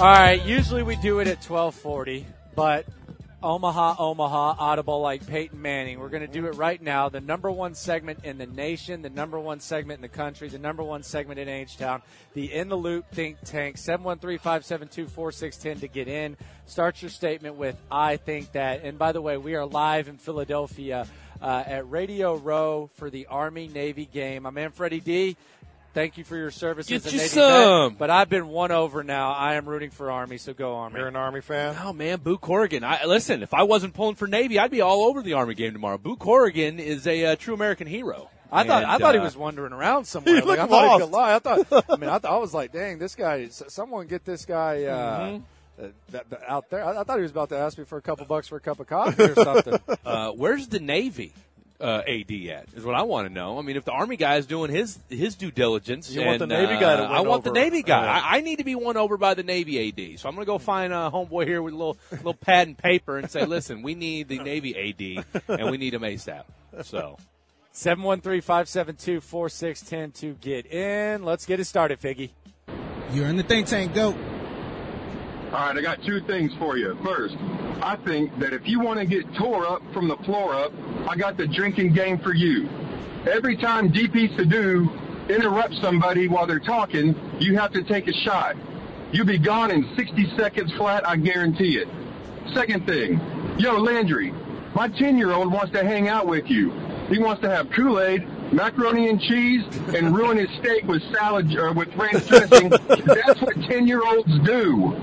right, usually we do it at 12:40, but Omaha, audible like Peyton Manning. We're going to do it right now. The number one segment in the nation, the number one segment in the country, the number one segment in H-Town, the In the Loop Think Tank, 713-572-4610 to get in. Start your statement with, I think that. And by the way, we are live in Philadelphia at Radio Row for the Army-Navy game. My man Freddie D., thank you for your service as a Navy vet, but I've been won over now. I am rooting for Army, so go Army. You're an Army fan? Oh, man, Boo Corrigan. Listen, if I wasn't pulling for Navy, I'd be all over the Army game tomorrow. Boo Corrigan is a true American hero. I thought he was wandering around somewhere. He like, I looked thought he lost. could lie. I was like, dang, this guy, someone get this guy out there. I thought he was about to ask me for a couple bucks for a cup of coffee or something. Where's the Navy AD at is what I want to know. I mean, if the Army guy is doing his due diligence. You want the Navy guy to win I want over. the Navy guy. Yeah. I need to be won over by the Navy AD. So I'm going to go find a homeboy here with a little pad and paper and say, listen, we need the Navy AD, and we need him ASAP. So 713-572-4610 to get in. Let's get it started, Figgy. You're in the think tank. Go. All right, I got two things for you. First, I think that if you want to get tore up from the floor up, I got the drinking game for you. Every time DP Sadu interrupts somebody while they're talking, you have to take a shot. You'll be gone in 60 seconds flat, I guarantee it. Second thing, yo, Landry, my 10-year-old wants to hang out with you. He wants to have Kool-Aid, macaroni and cheese, and ruin his steak with salad or with ranch dressing. That's what 10-year-olds do.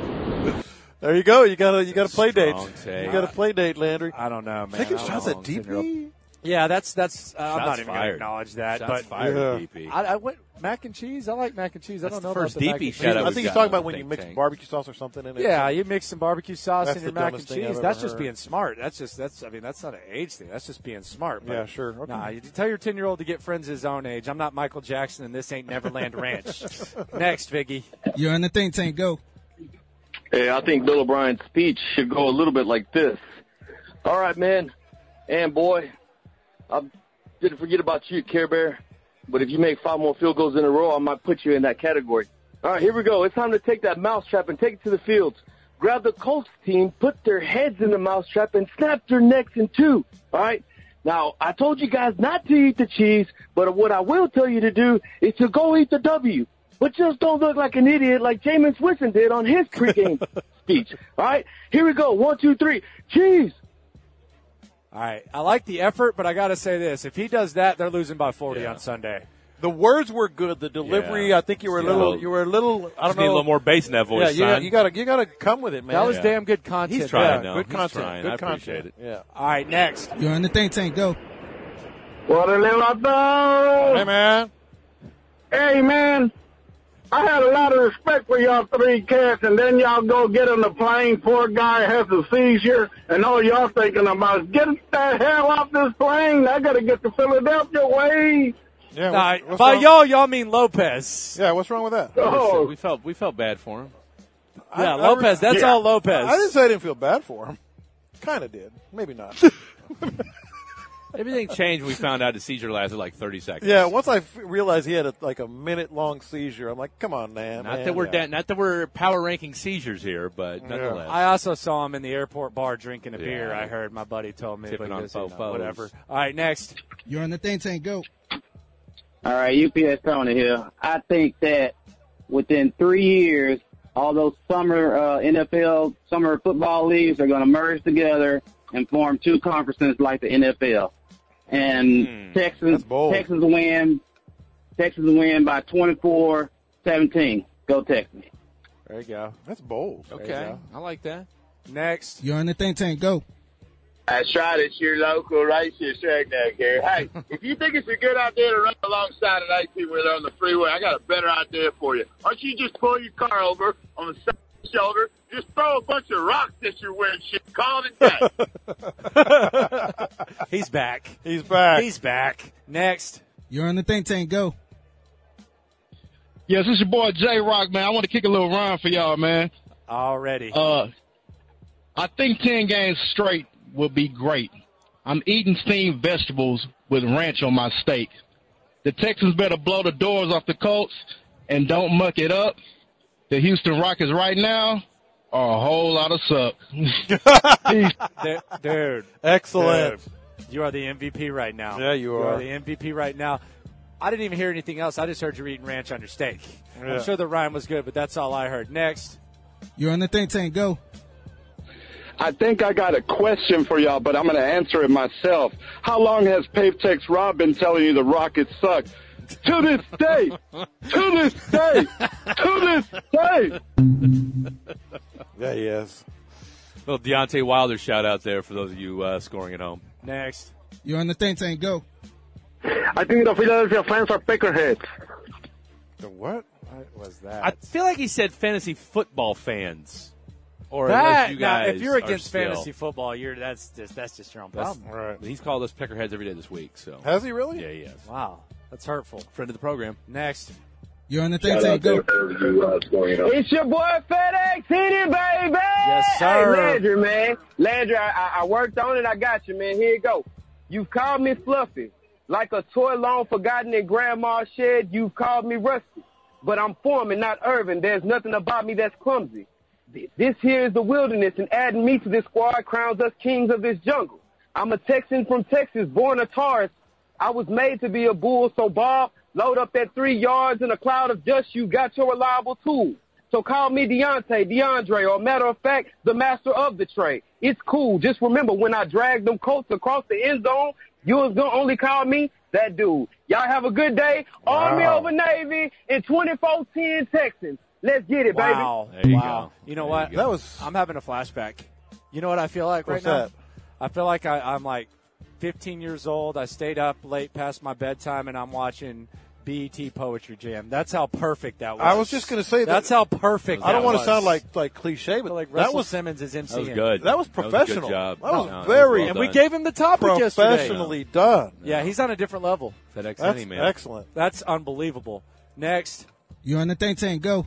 There you go. You got a play date. Take. You got a play date, Landry. I don't know, man. Taking I don't shots know. at DP? Yeah, that's. I'm not even going to fired. acknowledge that. Shots but fired, DP. I went mac and cheese. I like mac and cheese. That's I don't know the first about the mac DP and shot cheese. I I was think he's got talking on about the when you think mix tank. barbecue sauce or something in it. Yeah, you mix some barbecue sauce That's in your the mac and dumbest thing I've cheese. ever That's just heard. being smart. That's not an age thing. That's just being smart. But Yeah, sure. Okay. Nah, you tell your 10-year-old to get friends his own age. I'm not Michael Jackson, and this ain't Neverland Ranch. Next, Viggy. You're in the think tank. Go. Hey, I think Bill O'Brien's speech should go a little bit like this. All right, man, and boy, I didn't forget about you, Care Bear, but if you make 5 more field goals in a row, I might put you in that category. All right, here we go. It's time to take that mousetrap and take it to the fields. Grab the Colts team, put their heads in the mousetrap, and snap their necks in two. All right? Now, I told you guys not to eat the cheese, but what I will tell you to do is to go eat the W. But just don't look like an idiot like Jameis Winston did on his pregame speech. All right? Here we go. 1, 2, 3. Cheese. All right. I like the effort, but I got to say this. If he does that, they're losing by 40 on Sunday. The words were good. The delivery, Yeah. I think you were a little. I Just don't need a know. little more bass in that voice, Yeah, son. you gotta come with it, man. That was Yeah. damn good content. He's trying, Yeah, though. good He's content. trying. Good I content. appreciate it. Yeah. All right, next. You're in the think tank. Go. What a little Hey, man. Hey, man, I had a lot of respect for y'all 3 cats, and then y'all go get on the plane. Poor guy has a seizure, and all y'all thinking about is get the hell off this plane. I got to get to Philadelphia way. Yeah. Nah, what's by wrong? y'all mean Lopez. Yeah. What's wrong with that? Oh, We felt bad for him. Yeah, Lopez. That's all Lopez. I didn't say I didn't feel bad for him. Kind of did. Maybe not. Everything changed when we found out the seizure lasted like 30 seconds. Yeah, once I realized he had a minute-long seizure, I'm like, come on, man. Not that we're power ranking seizures here, but nonetheless. I also saw him in the airport bar drinking a Yeah. beer. I heard my buddy told me. Tipping but on because, you know, fofos. whatever. All right, next. You're in the think tank. Go. All right, UPS Tony here. I think that within 3 years, all those summer NFL, summer football leagues are going to merge together and form 2 conferences like the NFL. And Texas will win by 24-17. Go Texans. There you go. That's bold. Okay, I like that. Next. You're in the think tank. Go. That's right. It's your local racist redneck here. Hey, if you think it's a good idea to run alongside an 18 wheeler on the freeway, I got a better idea for you. Why don't you just pull your car over on the side of the shoulder, just throw a bunch of rocks at your windshield, call it a day. He's back. He's back. He's back. Next. You're in the think tank. Go. Yes, this is your boy J-Rock, man. I want to kick a little rhyme for y'all, man. Already. I think 10 games straight would be great. I'm eating steamed vegetables with ranch on my steak. The Texans better blow the doors off the Colts and don't muck it up. the Houston Rockets right now are a whole lot of suck. Dude. Excellent. Dude, you are the MVP right now. Yeah, you are. You are the MVP right now. I didn't even hear anything else. I just heard you eating ranch on your steak. Yeah. I'm sure the rhyme was good, but that's all I heard. Next. You're on the think tank. Go. I think I got a question for y'all, but I'm going to answer it myself. How long has Pavetex Rob been telling you the Rockets suck? To this day. To this day. To this day. Yeah, he is. Little Deontay Wilder shout out there for those of you scoring at home. Next. You're on the think tank. Go. I think the Philadelphia fans are peckerheads. The what? What was that? I feel like he said fantasy football fans. Or that, unless you now, guys if you're are against still- fantasy football, that's just your own problem. Right. He's called us peckerheads every day this week. So Has he really? Yeah, he has. Wow. That's hurtful. Friend of the program. Next. You're on the think tank. Go. It's your boy FedEx, hit it, baby. Yes, sir. Hey, Landry, man. Landry, I worked on it. I got you, man. Here you go. You've called me fluffy. Like a toy long forgotten in grandma's shed, you've called me rusty. But I'm Foreman, not Irvin. There's nothing about me that's clumsy. This here is the wilderness, and adding me to this squad crowns us kings of this jungle. I'm a Texan from Texas, born a Taurus. I was made to be a bull, so Bob, load up that 3 yards in a cloud of dust. You got your reliable tool. So call me Deontay, DeAndre, or matter of fact, the master of the trade. It's cool. Just remember, when I drag them Colts across the end zone, you was going to only call me that dude. Y'all have a good day. Wow. Army over Navy in 24-10 Texans. Let's get it, baby. Wow. There you wow. go. You know There what? you go. That was. I'm having a flashback. You know what I feel like What's right now? that? I feel like I'm like 15 years old. I stayed up late past my bedtime, and I'm watching BET Poetry Jam. That's how perfect that was. I was just going to say that. That's how perfect. I don't that want was. to sound like cliche, but like that Russell was Simmons is MCing. That was good. That was professional. That was a good job. That was No, very well And we done. gave him the topic yesterday. professionally done. Yeah, he's on a different level. FedEx That's City, man. excellent. That's unbelievable. Next. You're on the think tank. Go.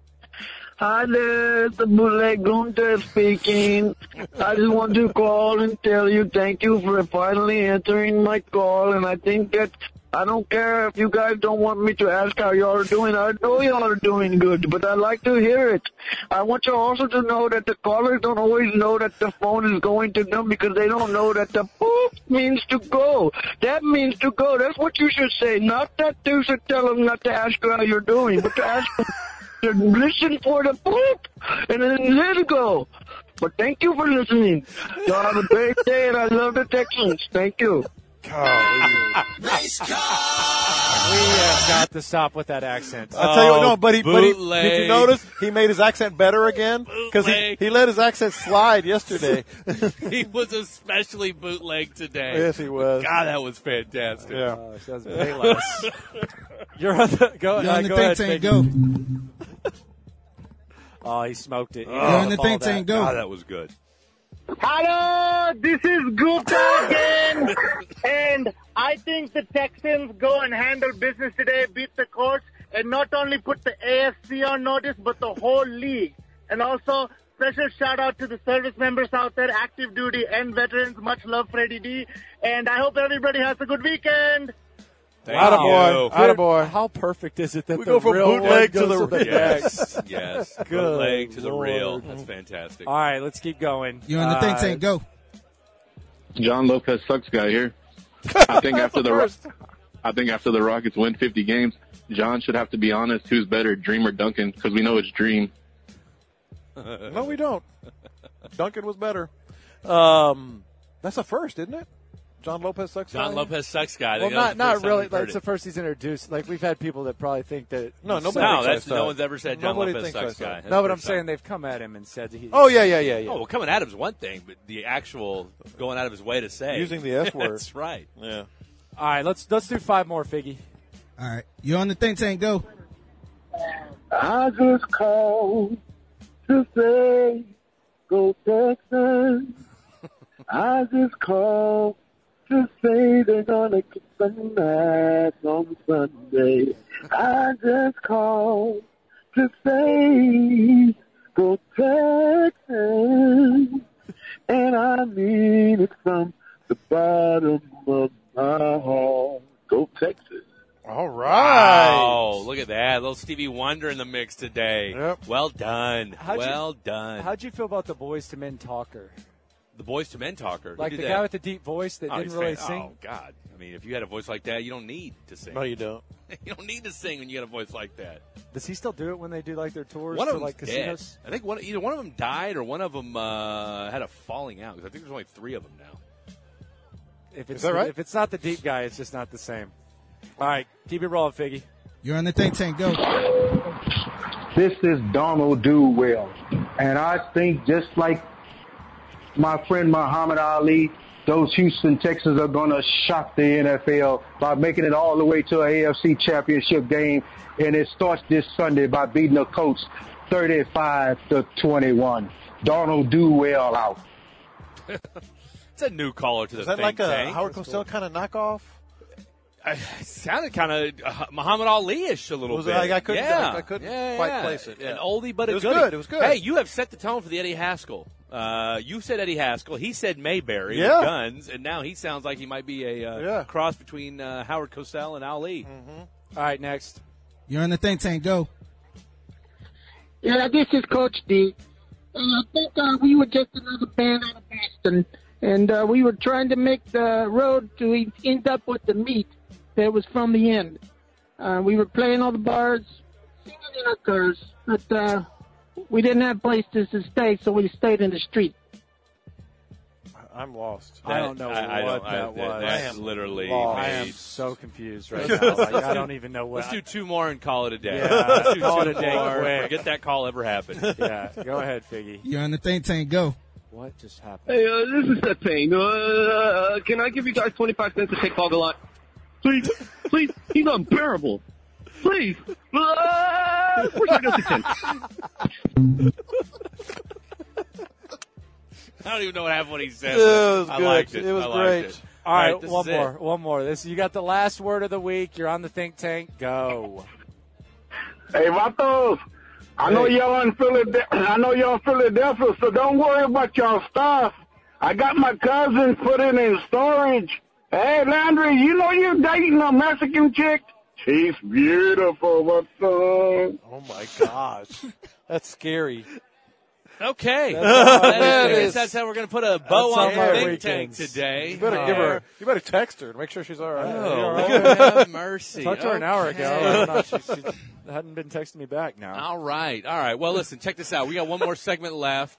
Hi there, the bootleg Gunther speaking. I just want to call and tell you thank you for finally answering my call, and I think that I don't care if you guys don't want me to ask how y'all are doing. I know y'all are doing good, but I like to hear it. I want you also to know that the callers don't always know that the phone is going to them because they don't know that the boop means to go. That means to go. That's what you should say. Not that you should tell them not to ask you how you're doing, but to ask them to listen for the boop and then let it go. But thank you for listening. Y'all have a great day, and I love the Texans. Thank you. Nice call. We have got to stop with that accent. I'll tell you what, no, but he bootleg. did you notice he made his accent better again? Because he let his accent slide yesterday. He was especially bootleg today. Yes, he was. God, that was fantastic. Yeah. Says Payless. You're on the go. You're on the go think ahead, tank. Figgy. Go. Oh, he smoked it. You're on the think tank. Go. God, that was good. Hello, this is Gupta again, and I think the Texans go and handle business today, beat the Colts, and not only put the AFC on notice, but the whole league. And also, special shout out to the service members out there, active duty and veterans. Much love, Freddie D. And I hope everybody has a good weekend. Thank Attaboy. you. Attaboy. How perfect is it that We the go from real bootleg one to goes the Yes, yes. Good Bootleg to the real. Lord. That's fantastic. All right, let's keep going. You're on the think tank. Go. John Lopez sucks guy here. I think after the Rockets win 50 games, John should have to be honest. Who's better, Dream or Duncan? Because we know it's Dream. No, we don't. Duncan was better. That's a first, isn't it? John Lopez sucks. John guy? Lopez sucks guy. Well, That was the not first time really. we've heard That's the it. first he's introduced. Like we've had people that probably think that. No, nobody No, thinks that's I no suck. one's ever said John Nobody Lopez thinks I sucks suck. guy. That's No, but the I'm first saying time. they've come at him and said he. Oh, yeah. Oh, well, coming at him is one thing, but the actual going out of his way to say. Using the F word. That's right. Yeah. All right, let's do 5 more, Figgy. All right. You're on the think tank. Go. I just called to say, go Texans. I just called to say they're gonna kick some ass on Sunday. I just called to say, go Texans. And I mean it from the bottom of my heart. Go Texas. Oh, All right. Oh, look at that. A little Stevie Wonder in the mix today. Yep. Well done. Done. How'd you feel about the Boys to Men talker? The Boys to Men talker. Like the guy with the deep voice that didn't really sing? Oh, God. I mean, if you had a voice like that, you don't need to sing. No, you don't. You don't need to sing when you got a voice like that. Does he still do it when they do like their tours? One of to, them's like casinos? dead. I think either one of them died or one of them had a falling out. Because I think there's only 3 of them now. If it's Is that right? If it's not the deep guy, it's just not the same. All right, keep it rolling, Figgy. You're on the think tank. Go. This is Donald Dewell, and I think just like my friend Muhammad Ali, those Houston Texans are going to shock the NFL by making it all the way to an AFC championship game, and it starts this Sunday by beating the Colts 35-21. Donald Dewell out. It's a new caller to the Is that think like a tank. Howard Cosell kind of knockoff? It sounded kind of Muhammad Ali-ish a little bit. I couldn't Yeah, quite yeah. place it. Yeah. An oldie but a It was goodie. good. It was good. Hey, you have set the tone for the Eddie Haskell. You said Eddie Haskell. He said Mayberry Yeah. with guns, and now he sounds like he might be a cross between Howard Cosell and Ali. Mm-hmm. All right, next. You're on the think tank. Go. Yeah, this is Coach D. I think we were just another band out of Boston, and we were trying to make the road to end up with the meat that was from the end. We were playing all the bars, singing in our cars, but we didn't have places to stay, so we stayed in the street. I'm lost. I don't know what that was. That's literally. I am so confused right now. Like, I don't even know what. Let's do 2 more and call it a day. Yeah, Let's do call 2 it a day more. quick. Forget that call ever happened. Yeah, go ahead, Figgy. You're on the think tank. Go. What just happened? Hey, this is Seth Payne. Can I give you guys 25 cents to take Fogalot? Please, please. He's unbearable. Please. Where's my go 6 cents? I don't even know what happened when he said It was I good. liked it. It was I liked great. it. All right, this one is it. more. One more. You got the last word of the week. You're on the think tank. Go. Hey, Vatos, I know y'all in Philadelphia, so don't worry about y'all stuff. I got my cousin put it in storage. Hey, Landry, you know you're dating a Mexican chick? She's beautiful, Vatos. Oh, my gosh. That's scary. Okay. That's That's how we're going to put a bow on our the think weekends. tank today. You better give her. You better text her and make sure she's all right. Oh, have mercy. Talked to her an hour ago. She hadn't been texting me back now. All right. Well, listen, check this out. We got one more segment left.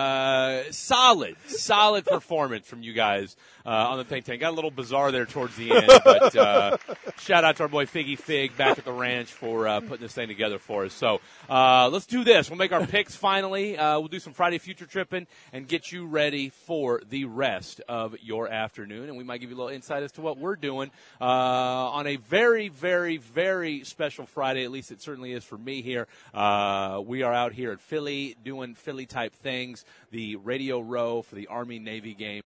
Solid performance from you guys on the think tank. Got a little bizarre there towards the end, but shout out to our boy Figgy Fig back at the ranch for putting this thing together for us. So let's do this. We'll make our picks finally. We'll do some Friday future tripping and get you ready for the rest of your afternoon. And we might give you a little insight as to what we're doing on a very, very, very special Friday. At least it certainly is for me here. We are out here at Philly doing Philly-type things, the Radio Row for the Army-Navy game.